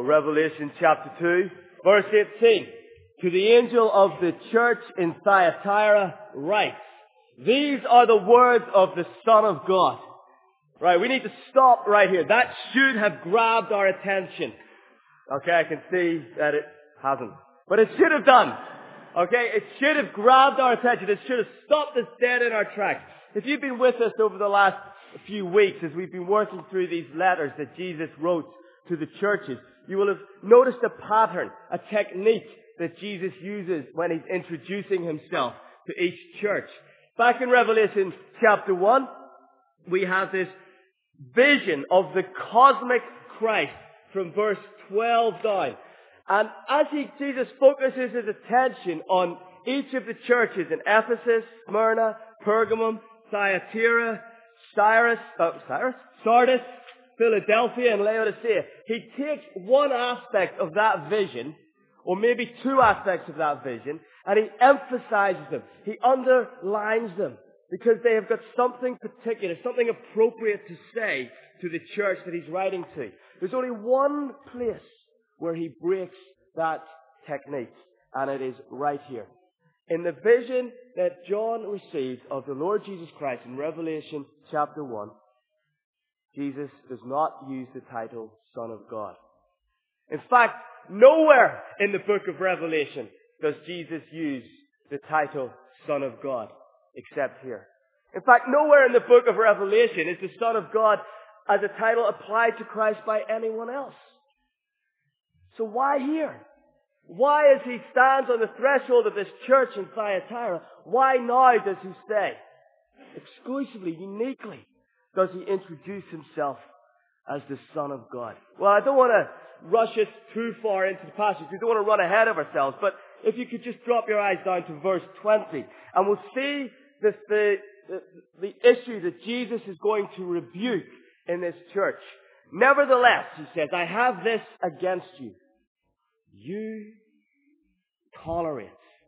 Revelation chapter 2, verse 18. To the angel of the church in Thyatira write, these are the words of the Son of God. Right, we need to stop right here. That should have grabbed our attention. Okay, I can see that it hasn't. But it should have done. Okay, it should have grabbed our attention. It should have stopped us dead in our tracks. If you've been with us over the last few weeks as we've been working through these letters that Jesus wrote to the churches, you will have noticed a pattern, a technique that Jesus uses when he's introducing himself to each church. Back in Revelation chapter 1, we have this vision of the cosmic Christ from verse 12 down. And as Jesus focuses his attention on each of the churches in Ephesus, Smyrna, Pergamum, Thyatira, Sardis, Philadelphia, and Laodicea, he takes one aspect of that vision, or maybe two aspects of that vision, and he emphasizes them. He underlines them because they have got something particular, something appropriate to say to the church that he's writing to. There's only one place where he breaks that technique, and it is right here. In the vision that John received of the Lord Jesus Christ in Revelation chapter 1, Jesus does not use the title Son of God. In fact, nowhere in the book of Revelation does Jesus use the title Son of God, except here. In fact, nowhere in the book of Revelation is the Son of God as a title applied to Christ by anyone else. So why here? Why, as he stands on the threshold of this church in Thyatira, why now does he say, exclusively, uniquely, does he introduce himself as the Son of God? Well, I don't want to rush us too far into the passage. We don't want to run ahead of ourselves. But if you could just drop your eyes down to verse 20, and we'll see the issue that Jesus is going to rebuke in this church. Nevertheless, he says, I have this against you. You tolerate.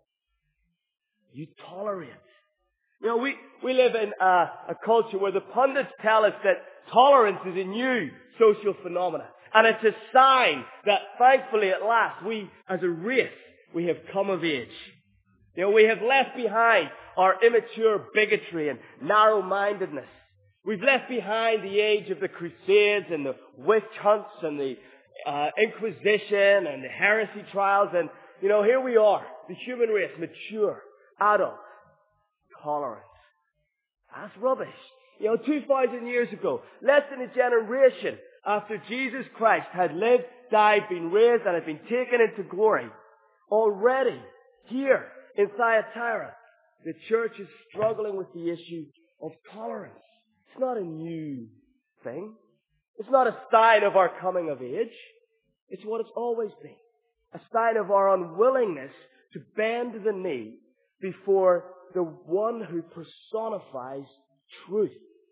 You tolerate. You know, we live in a culture where the pundits tell us that tolerance is a new social phenomenon. And it's a sign that, thankfully, at last, we, as a race, we have come of age. You know, we have left behind our immature bigotry and narrow-mindedness. We've left behind the age of the Crusades and the witch hunts and the Inquisition and the heresy trials. And, you know, here we are, the human race, mature, adult, tolerant. That's rubbish. You know, 2,000 years ago, less than a generation after Jesus Christ had lived, died, been raised, and had been taken into glory, already here in Thyatira, the church is struggling with the issue of tolerance. It's not a new thing. It's not a sign of our coming of age. It's what it's always been. A sign of our unwillingness to bend the knee before the one who personifies truth.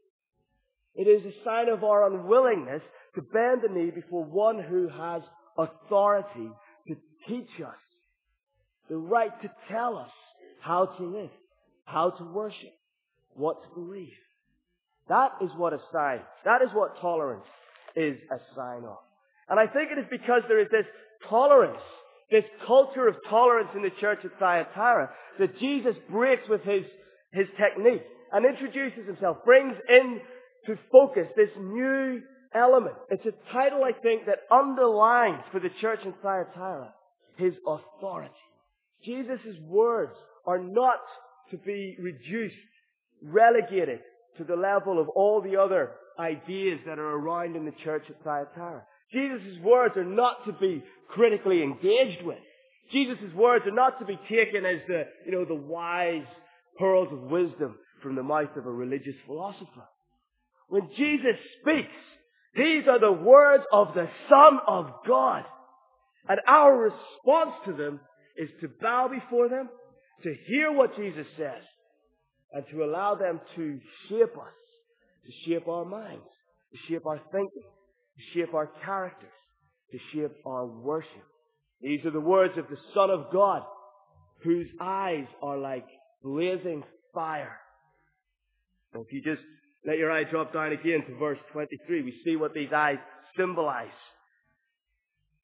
It is a sign of our unwillingness to bend the knee before one who has authority to teach us, the right to tell us how to live, how to worship, what to believe. That is what a sign, that is what tolerance is a sign of. And I think it is because there is this tolerance, this culture of tolerance in the church of Thyatira, that Jesus breaks with his technique and introduces himself, brings in to focus this new element. It's a title, I think, that underlines for the church in Thyatira his authority. Jesus' words are not to be reduced, relegated to the level of all the other ideas that are around in the church of Thyatira. Jesus' words are not to be critically engaged with. Jesus' words are not to be taken as the wise pearls of wisdom from the mouth of a religious philosopher. When Jesus speaks, these are the words of the Son of God. And our response to them is to bow before them, to hear what Jesus says, and to allow them to shape us, to shape our minds, to shape our thinking, to shape our characters, to shape our worship. These are the words of the Son of God, whose eyes are like blazing fire. So if you just let your eye drop down again to verse 23, we see what these eyes symbolize.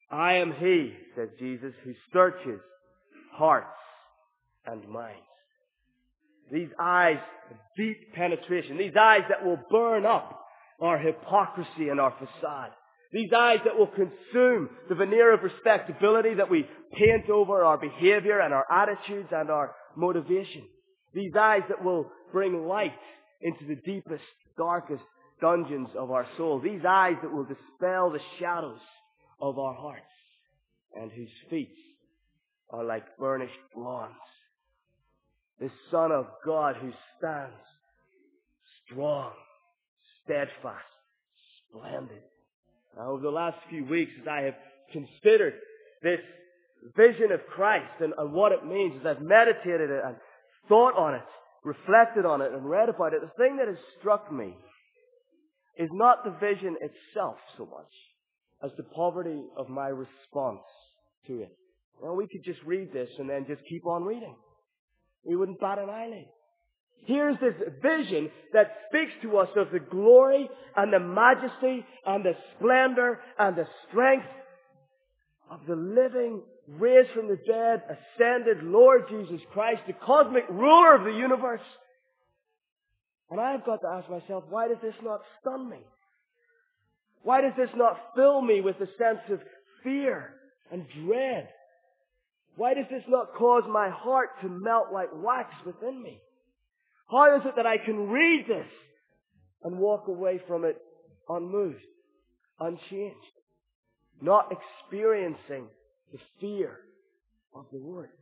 I am He, says Jesus, who searches hearts and minds. These eyes of deep penetration, these eyes that will burn up our hypocrisy and our facade. These eyes that will consume the veneer of respectability that we paint over our behavior and our attitudes and our motivation. These eyes that will bring light into the deepest, darkest dungeons of our soul. These eyes that will dispel the shadows of our hearts and whose feet are like burnished bronze. The Son of God who stands strong, steadfast, splendid. Now, over the last few weeks, as I have considered this vision of Christ and what it means, as I've meditated it and thought on it, reflected on it and read about it, the thing that has struck me is not the vision itself so much as the poverty of my response to it. Well, we could just read this and then just keep on reading. We wouldn't bat an eyelid. Here's this vision that speaks to us of the glory and the majesty and the splendor and the strength of the living, raised from the dead, ascended Lord Jesus Christ, the cosmic ruler of the universe. And I've got to ask myself, why does this not stun me? Why does this not fill me with a sense of fear and dread? Why does this not cause my heart to melt like wax within me? How is it that I can read this and walk away from it unmoved, unchanged, not experiencing the fear of the Lord?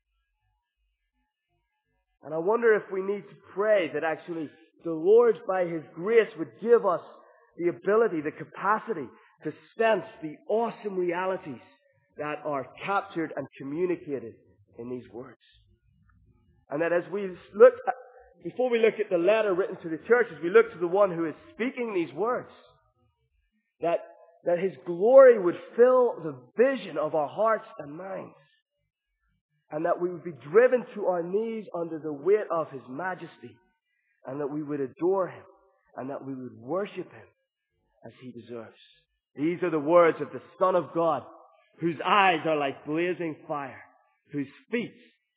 And I wonder if we need to pray that actually the Lord, by His grace, would give us the ability, the capacity to sense the awesome realities that are captured and communicated in these words. And that as we look at, before we look at the letter written to the churches, we look to the one who is speaking these words, that His glory would fill the vision of our hearts and minds, and that we would be driven to our knees under the weight of His majesty, and that we would adore Him, and that we would worship Him as He deserves. These are the words of the Son of God, whose eyes are like blazing fire, whose feet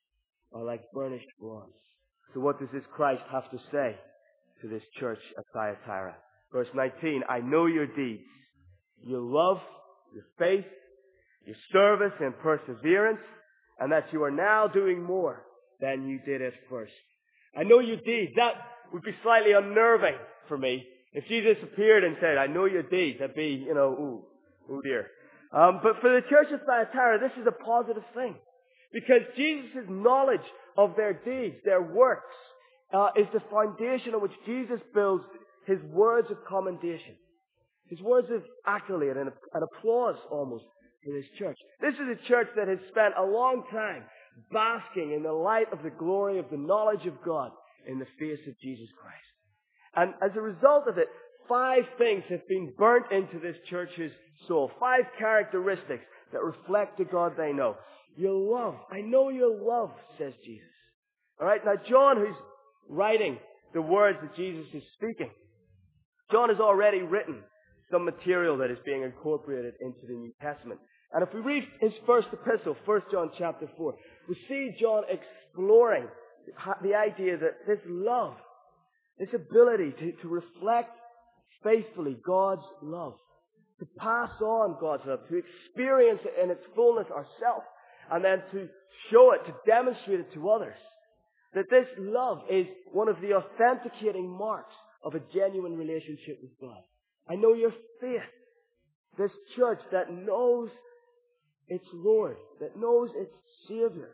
are like burnished bronze. So what does this Christ have to say to this church at Thyatira? Verse 19, I know your deeds, your love, your faith, your service and perseverance, and that you are now doing more than you did at first. I know your deeds. That would be slightly unnerving for me. If Jesus appeared and said, I know your deeds, that'd be, ooh dear. But for the church of Thyatira, this is a positive thing. Because Jesus' knowledge of their deeds, their works, is the foundation on which Jesus builds His words of commendation. His words of accolade and applause almost for this church. This is a church that has spent a long time basking in the light of the glory of the knowledge of God in the face of Jesus Christ. And as a result of it, 5 things have been burnt into this church's soul. 5 characteristics that reflect the God they know. Your love. I know your love, says Jesus. All right. Now, John, who's writing the words that Jesus is speaking, John has already written some material that is being incorporated into the New Testament. And if we read his first epistle, 1 John chapter 4, we see John exploring the idea that this love, this ability to reflect faithfully God's love, to pass on God's love, to experience it in its fullness ourselves, and then to show it, to demonstrate it to others. That this love is one of the authenticating marks of a genuine relationship with God. I know your faith. This church that knows its Lord, that knows its Savior,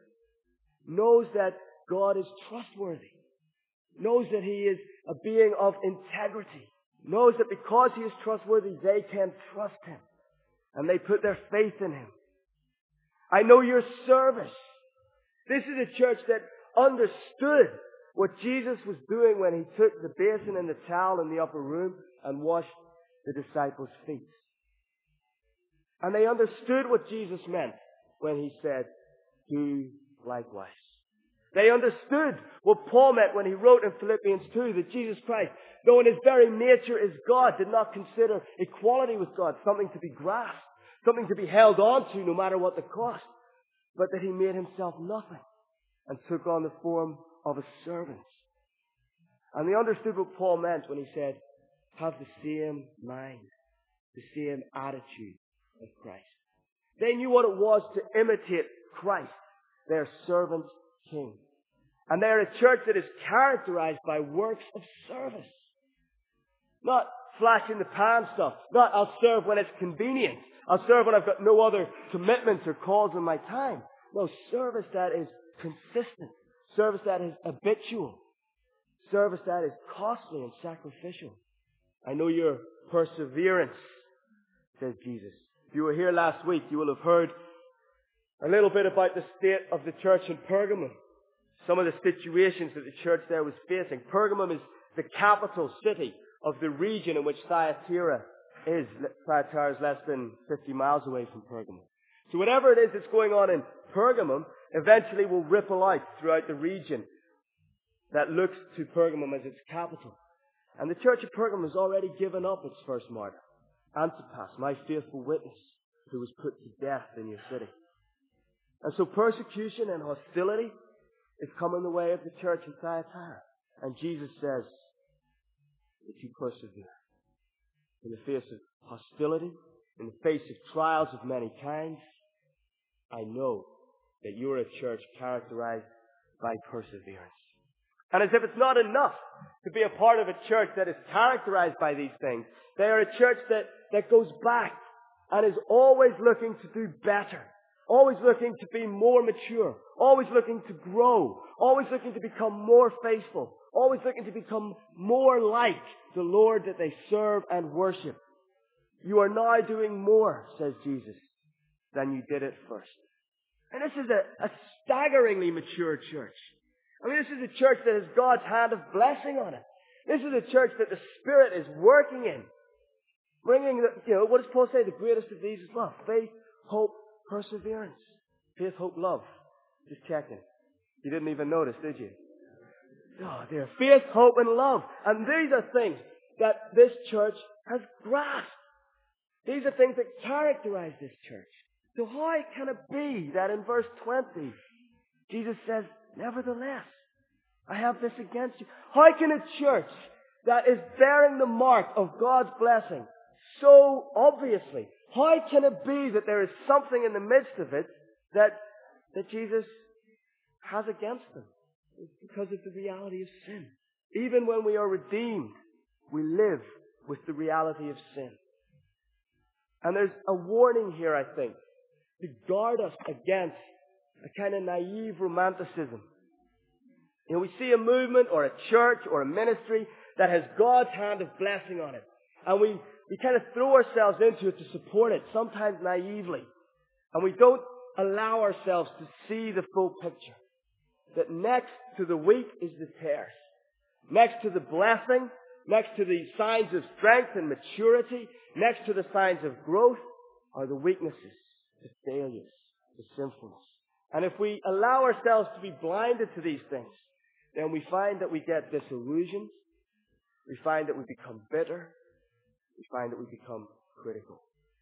knows that God is trustworthy, knows that He is a being of integrity, knows that because He is trustworthy, they can trust Him, and they put their faith in Him. I know your service. This is a church that understood what Jesus was doing when He took the basin and the towel in the upper room and washed the disciples' feet. And they understood what Jesus meant when He said, do likewise. They understood what Paul meant when he wrote in Philippians 2 that Jesus Christ, though in His very nature is God, did not consider equality with God something to be grasped, something to be held on to no matter what the cost, but that he made himself nothing and took on the form of a servant. And they understood what Paul meant when he said, have the same mind, the same attitude of Christ. They knew what it was to imitate Christ, their servant king. And they're a church that is characterized by works of service. Not flash in the pan stuff. Not I'll serve when it's convenient. I'll serve when I've got no other commitments or calls in my time. No, service that is consistent. Service that is habitual. Service that is costly and sacrificial. I know your perseverance, says Jesus. If you were here last week, you will have heard a little bit about the state of the church in Pergamum. Some of the situations that the church there was facing. Pergamum is the capital city of the region in which Thyatira is. Thyatira is less than 50 miles away from Pergamum. So whatever it is that's going on in Pergamum eventually will ripple out throughout the region that looks to Pergamum as its capital. And the church of Pergamum has already given up its first martyr, Antipas, my faithful witness, who was put to death in your city. And so persecution and hostility is coming the way of the church in Thyatira. And Jesus says that you persevere. In the face of hostility, in the face of trials of many kinds, I know that you are a church characterized by perseverance. And as if it's not enough to be a part of a church that is characterized by these things, they are a church that goes back and is always looking to do better, always looking to be more mature, always looking to grow, always looking to become more faithful, always looking to become more like the Lord that they serve and worship. You are now doing more, says Jesus, than you did at first. And this is a staggeringly mature church. I mean, this is a church that has God's hand of blessing on it. This is a church that the Spirit is working in. Bringing, what does Paul say? The greatest of these is love. Faith, hope, perseverance. Faith, hope, love. Just checking. You didn't even notice, did you? Oh, dear. Faith, hope, and love. And these are things that this church has grasped. These are things that characterize this church. So how can it be that in verse 20, Jesus says, nevertheless, I have this against you? How can a church that is bearing the mark of God's blessing so obviously, how can it be that there is something in the midst of it that Jesus has against them? It's because of the reality of sin. Even when we are redeemed, we live with the reality of sin. And there's a warning here, I think, to guard us against a kind of naive romanticism. We see a movement or a church or a ministry that has God's hand of blessing on it. And we kind of throw ourselves into it to support it, sometimes naively. And we don't allow ourselves to see the full picture. That next to the wheat is the tares. Next to the blessing, next to the signs of strength and maturity, next to the signs of growth are the weaknesses, the failures, the sinfulness. And if we allow ourselves to be blinded to these things, then we find that we get disillusioned. We find that we become bitter. We find that we become critical.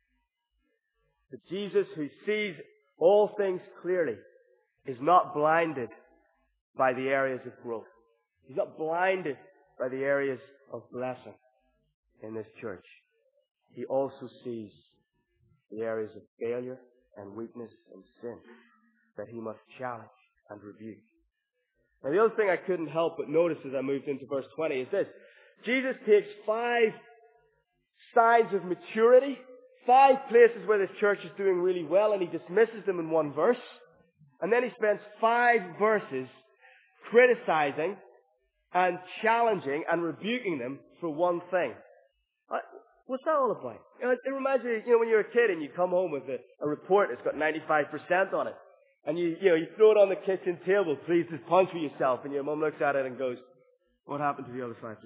But Jesus, who sees all things clearly, is not blinded by the areas of growth. He's not blinded by the areas of blessing in this church. He also sees the areas of failure and weakness and sin that he must challenge and rebuke. Now, the other thing I couldn't help but notice as I moved into verse 20 is this. Jesus takes 5 signs of maturity, 5 places where this church is doing really well, and he dismisses them in one verse. And then he spends 5 verses criticizing and challenging and rebuking them for one thing. What's that all about? It reminds me, when you're a kid and you come home with a report that's got 95% on it. And you throw it on the kitchen table, please just punch for yourself. And your mum looks at it and goes, what happened to the other 5%?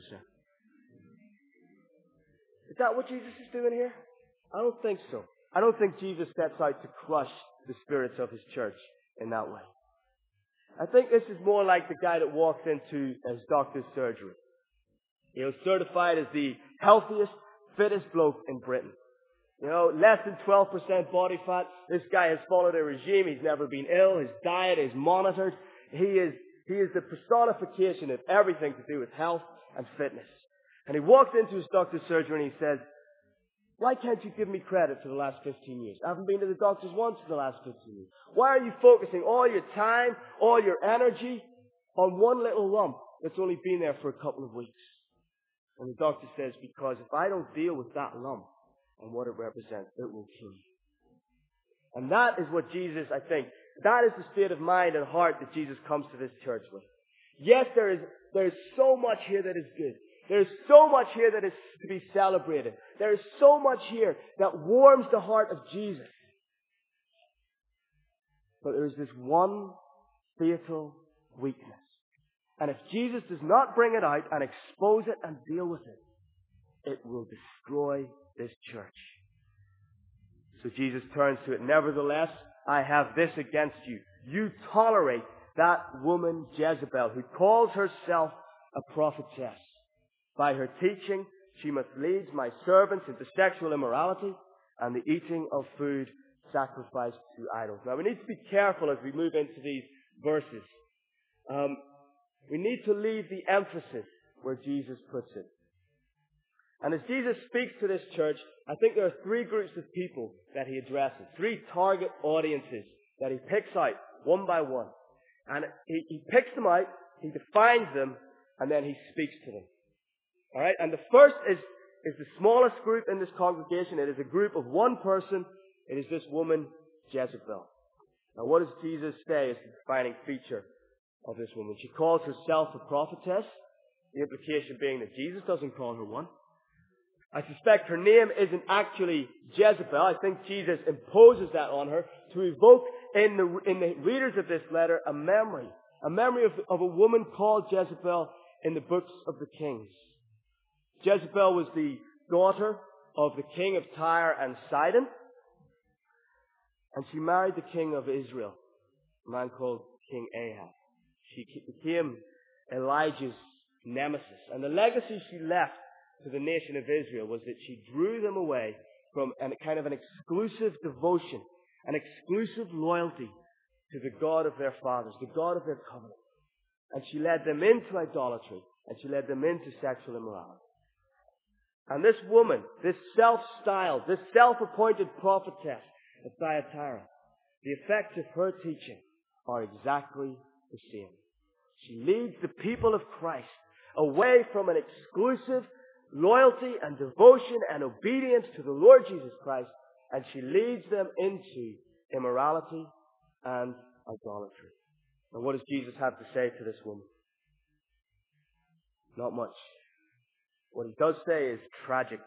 Is that what Jesus is doing here? I don't think so. I don't think Jesus sets out to crush the spirits of his church in that way. I think this is more like the guy that walks into his doctor's surgery. Certified as the healthiest, fittest bloke in Britain. You know, less than 12% body fat. This guy has followed a regime. He's never been ill. His diet is monitored. He is the personification of everything to do with health and fitness. And he walks into his doctor's surgery and he says, why can't you give me credit for the last 15 years? I haven't been to the doctors once for the last 15 years. Why are you focusing all your time, all your energy on one little lump that's only been there for a couple of weeks? And the doctor says, because if I don't deal with that lump and what it represents, it will kill you. And that is what Jesus, I think, that is the state of mind and heart that Jesus comes to this church with. Yes, there is so much here that is good. There is so much here that is to be celebrated. There is so much here that warms the heart of Jesus. But there is this one fatal weakness. And if Jesus does not bring it out and expose it and deal with it, it will destroy this church. So Jesus turns to it. Nevertheless, I have this against you. You tolerate that woman Jezebel, who calls herself a prophetess. By her teaching, she misleads my servants into sexual immorality and the eating of food sacrificed to idols. Now, we need to be careful as we move into these verses. We need to leave the emphasis where Jesus puts it. And as Jesus speaks to this church, I think there are three groups of people that he addresses. Three target audiences that he picks out one by one. And he picks them out, he defines them, and then he speaks to them. Alright? And the first is the smallest group in this congregation. It is a group of one person. It is this woman, Jezebel. Now what does Jesus say is the defining feature of this woman? She calls herself a prophetess. The implication being that Jesus doesn't call her one. I suspect her name isn't actually Jezebel. I think Jesus imposes that on her to evoke in the readers of this letter a memory of a woman called Jezebel in the books of the Kings. Jezebel was the daughter of the king of Tyre and Sidon, and she married the king of Israel, a man called King Ahab. She became Elijah's nemesis, and the legacy she left to the nation of Israel was that she drew them away from a kind of an exclusive devotion, an exclusive loyalty to the God of their fathers, the God of their covenant. And she led them into idolatry, and she led them into sexual immorality. And this woman, this self-styled, this self-appointed prophetess of Thyatira, the effects of her teaching are exactly the same. She leads the people of Christ away from an exclusive loyalty and devotion and obedience to the Lord Jesus Christ, and she leads them into immorality and idolatry. And what does Jesus have to say to this woman? Not much. What he does say is tragic.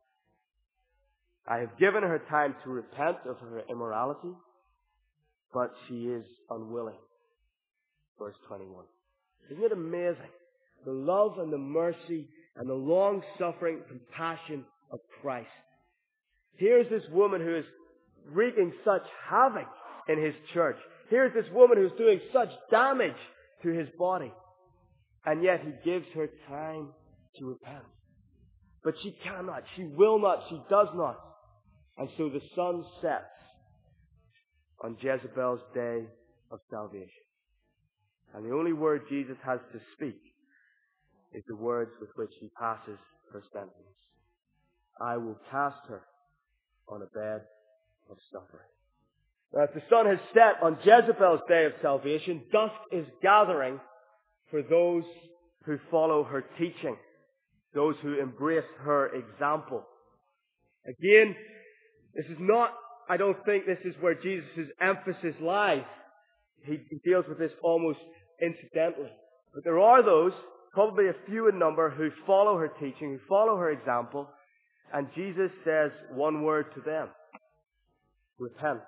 I have given her time to repent of her immorality, but she is unwilling. Verse 21. Isn't it amazing? The love and the mercy and the long-suffering compassion of Christ. Here's this woman who is wreaking such havoc in his church. Here's this woman who's doing such damage to his body. And yet he gives her time to repent. But she cannot, she will not, she does not. And so the sun sets on Jezebel's day of salvation. And the only word Jesus has to speak is the words with which he passes her sentence. I will cast her on a bed of suffering. Now, as the sun has set on Jezebel's day of salvation, dusk is gathering for those who follow her teaching, those who embrace her example. Again, this is not, I don't think this is where Jesus' emphasis lies. He deals with this almost incidentally. But there are those, probably a few in number, who follow her teaching, who follow her example, and Jesus says one word to them. Repent.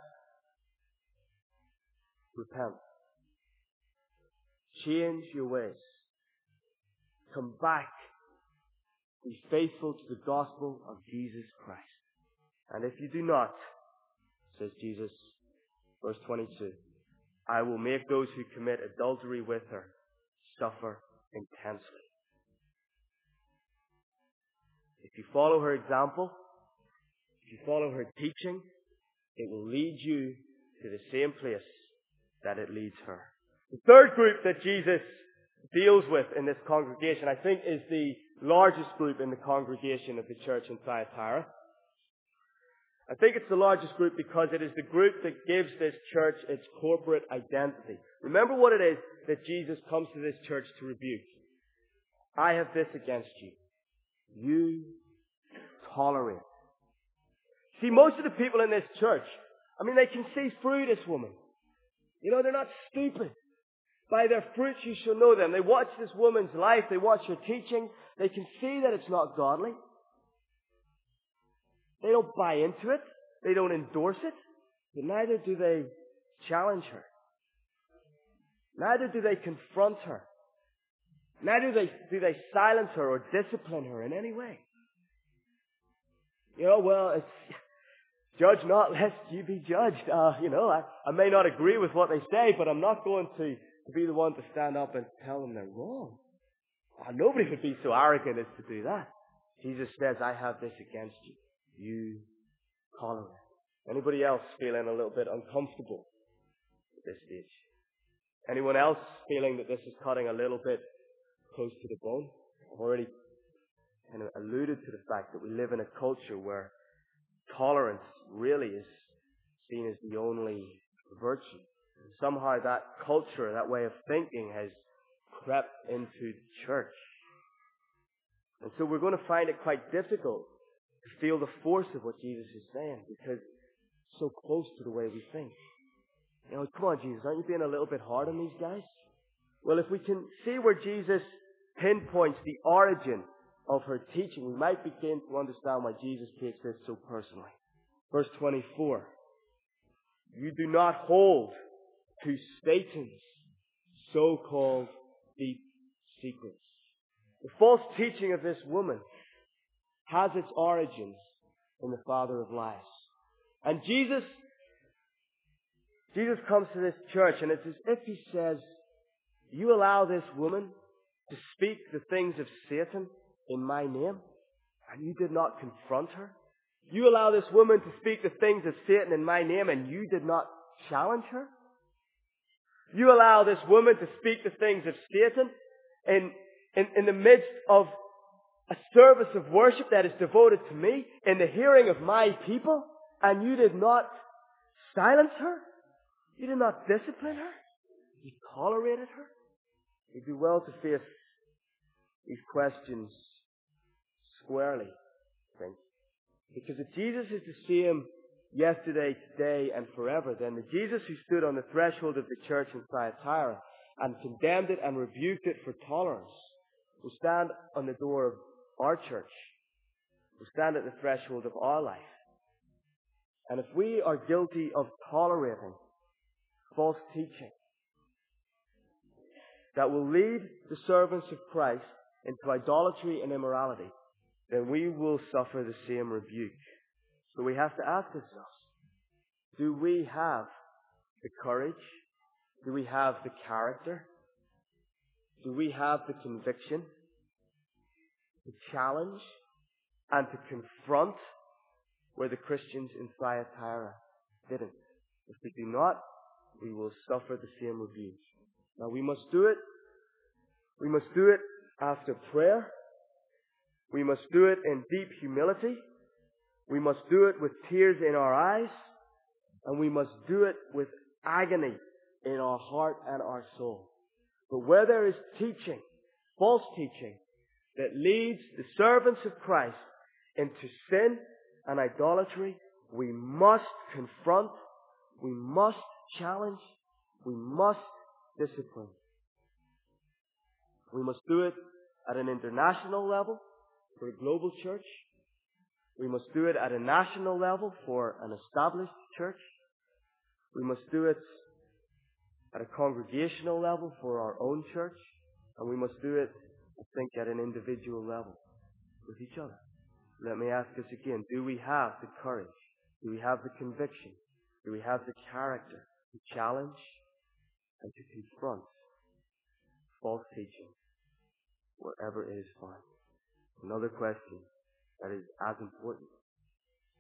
Repent. Change your ways. Come back. Be faithful to the gospel of Jesus Christ. And if you do not, says Jesus, verse 22, I will make those who commit adultery with her suffer intensely. If you follow her example, if you follow her teaching, it will lead you to the same place that it leads her. The third group that Jesus deals with in this congregation, I think, is the largest group in the congregation of the church in Thyatira. I think it's the largest group because it is the group that gives this church its corporate identity. Remember what it is that Jesus comes to this church to rebuke. I have this against you. You tolerate. See, most of the people in this church, they can see through this woman. They're not stupid. By their fruits you shall know them. They watch this woman's life. They watch her teaching. They can see that it's not godly. They don't buy into it. They don't endorse it. But neither do they challenge her. Neither do they confront her. Neither do they silence her or discipline her in any way. It's judge not lest you be judged. I may not agree with what they say, but I'm not going to be the one to stand up and tell them they're wrong. Nobody would be so arrogant as to do that. Jesus says, I have this against you. You tolerate. Anybody else feeling a little bit uncomfortable at this stage? Anyone else feeling that this is cutting a little bit close to the bone? I've already kind of alluded to the fact that we live in a culture where tolerance really is seen as the only virtue. And somehow that culture, that way of thinking has crept into the church. And so we're going to find it quite difficult to feel the force of what Jesus is saying because it's so close to the way we think. Come on, Jesus, aren't you being a little bit hard on these guys? Well, if we can see where Jesus pinpoints the origin of her teaching, we might begin to understand why Jesus takes this so personally. Verse 24. You do not hold to Satan's so-called deep secrets. The false teaching of this woman has its origins in the father of lies. And Jesus comes to this church, and it's as if he says, you allow this woman to speak the things of Satan in my name, and you did not confront her. You allow this woman to speak the things of Satan in my name, and you did not challenge her. You allow this woman to speak the things of Satan in the midst of a service of worship that is devoted to me, in the hearing of my people, and you did not silence her. You did not discipline her. You tolerated her. You do well to face these questions squarely, I think. Because if Jesus is the same yesterday, today, and forever, then the Jesus who stood on the threshold of the church in Thyatira and condemned it and rebuked it for tolerance will stand on the door of our church, will stand at the threshold of our life. And if we are guilty of tolerating false teaching that will lead the servants of Christ into idolatry and immorality, then we will suffer the same rebuke. So we have to ask ourselves, do we have the courage? Do we have the character? Do we have the conviction to challenge and to confront where the Christians in Thyatira didn't? If we do not, we will suffer the same rebuke. Now we must do it. We must do it after prayer. We must do it in deep humility. We must do it with tears in our eyes. And we must do it with agony in our heart and our soul. But where there is teaching, false teaching, that leads the servants of Christ into sin and idolatry, we must confront, we must challenge, we must discipline. We must do it at an international level for a global church. We must do it at a national level for an established church. We must do it at a congregational level for our own church. And we must do it, I think, at an individual level with each other. Let me ask us again, do we have the courage? Do we have the conviction? Do we have the character to challenge and to confront false teaching wherever it is found? Another question that is as important.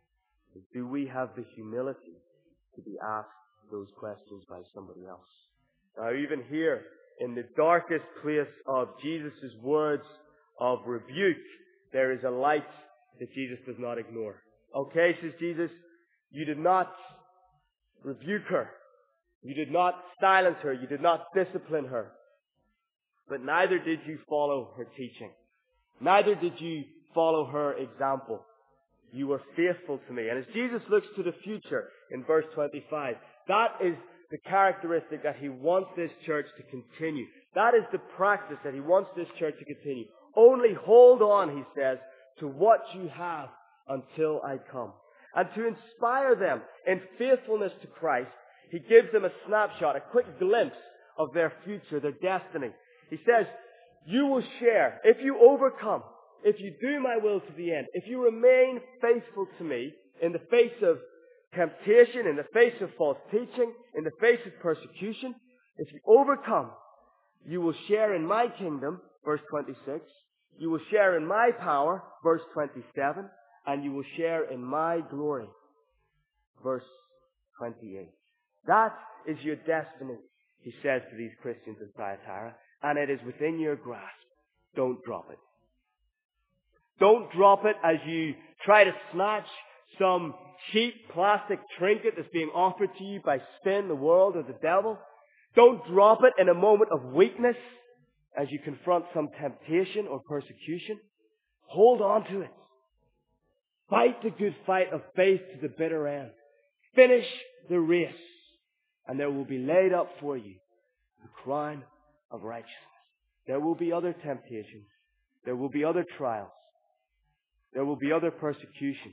is, do we have the humility to be asked those questions by somebody else? Now, even here, in the darkest place of Jesus' words of rebuke, there is a light that Jesus does not ignore. Okay, says Jesus, you did not rebuke her. You did not silence her. You did not discipline her. But neither did you follow her teaching. Neither did you follow her example. You were faithful to me. And as Jesus looks to the future in verse 25, that is the characteristic that he wants this church to continue. That is the practice that he wants this church to continue. Only hold on, he says, to what you have until I come. And to inspire them in faithfulness to Christ, he gives them a snapshot, a quick glimpse of their future, their destiny. He says, you will share, if you overcome, if you do my will to the end, if you remain faithful to me in the face of temptation, in the face of false teaching, in the face of persecution, if you overcome, you will share in my kingdom, verse 26. You will share in my power, verse 27. And you will share in my glory, verse 28. That is your destiny, he says to these Christians in Thyatira, and it is within your grasp. Don't drop it. Don't drop it as you try to snatch some cheap plastic trinket that's being offered to you by sin, the world, or the devil. Don't drop it in a moment of weakness as you confront some temptation or persecution. Hold on to it. Fight the good fight of faith to the bitter end. Finish the race, and there will be laid up for you the crown of righteousness. There will be other temptations. There will be other trials. There will be other persecutions.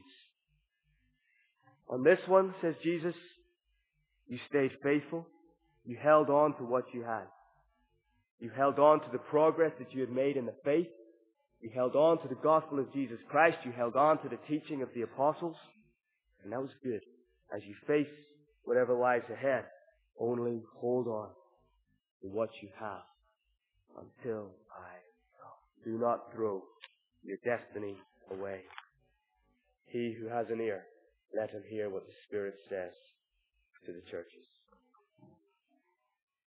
On this one, says Jesus, you stayed faithful. You held on to what you had. You held on to the progress that you had made in the faith. You held on to the gospel of Jesus Christ. You held on to the teaching of the apostles. And that was good. As you face whatever lies ahead, only hold on to what you have until I come. Do not throw your destiny away. He who has an ear, let him hear what the Spirit says to the churches.